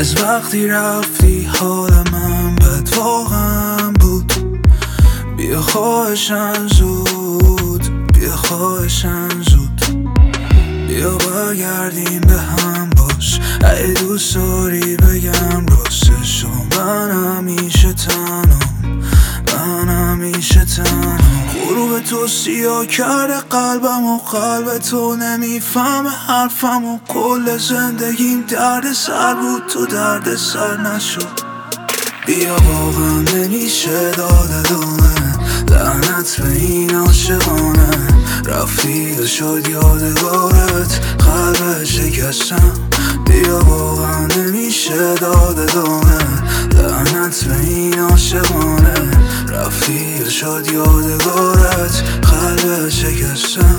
از وقتی رفتی حال من بد واقعا بود. بیا خواهشن زود، بیا خواهشن زود، بیا برگردیم به هم باش. اگه دوست داری بگم راستشو من همیشه تنهام، من همیشه تنهام. غروب تو سیاه کرده قلبم و قلب تو نمیفهمه حرفم و کل زندگیم درد سر بود، تو درد سر نشد. بیا واقعا نمیشه داد ادامه، لعنت به این عاشقانه. رفتی و شد یادگارت قلب شکستم. بیا واقعا نمیشه داد ادامه، لعنت به این عاشقانه. رفتی و شد یادگارت قلب شکستم.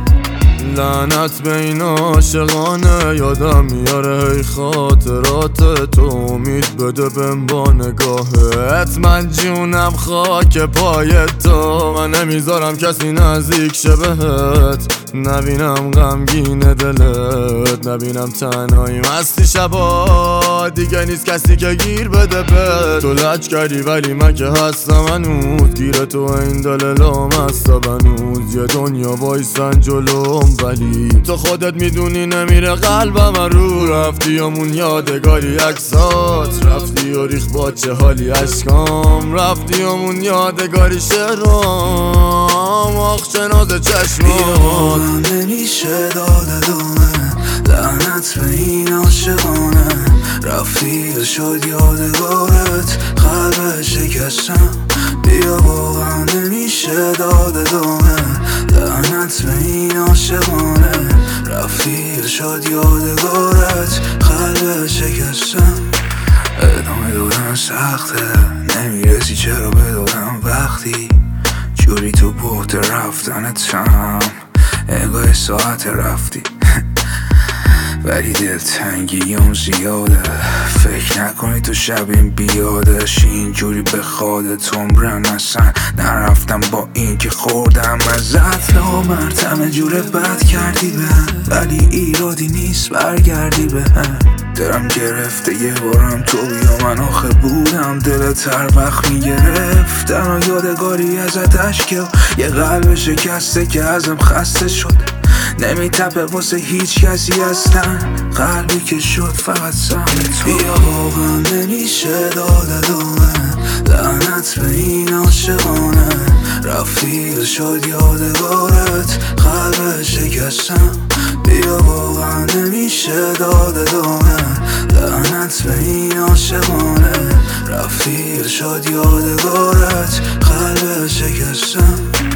لعنت به این عاشقانه، یادم میاره هی خاطرات تو. امید بده بهم با نگاهت، من جونم خاک پای تو. من نمیذارم کسی نزدیک شه بهت، نبینم غمگین دلت، نبینم تنهایی مستی شبا. دیگه نیست کسی که گیر بده به تو. لج کردی ولی من که هستم هنوز، گیر تو این دل لامصب هنوز. یه دنیا وایسن جلوم ولی تو خودت میدونی نمیره قلبم رو. رفتی همون یادگاری عکسات، رفتی و ریخ با چه حالی عشقام. رفتی همون یادگاری شعرام، آخ چه ناز چشمات. نمیشه داد ادامه، لعنت به این عاشقانه. رفتی و شد یادگارت قلب شکستم. بیا واقعا نمیشه داد ادامه، لعنت به این عاشقانه. رفتی و شد یادگارت قلب شکستم. ادامه دادن سخته، نمیرسی چرا بدادم وقتی جوری تو بحت رفتنتم. انگاه ساعت رفتی ولی دلتنگی اون زیاده. فکر نکنی تو شب این بیادش اینجوری به خودت عمرن. اصلا نرفتم با این که خوردم ازت نامرتم. جور بد کردی بهم ولی ایرادی نیست برگردی بهم. دلم گرفته یه بارم تو بیا، من آخه بودم دلت هر وقت میگرفتن. و یادگاری ازت اشکه و یه قلب شکسته که ازم خسته شد. نمیتپه واسه هیچ کسی هستن، قلبی که شد فقط سهم تو. بیا واقعا نمیشه داد ادامه، لعنت به این عاشقانه. رفتی و شد یادگارت قلب شکستم. بیا واقعا نمیشه داد ادامه، لعنت به این عاشقانه. رفتی و شد یادگارت قلب شکستم.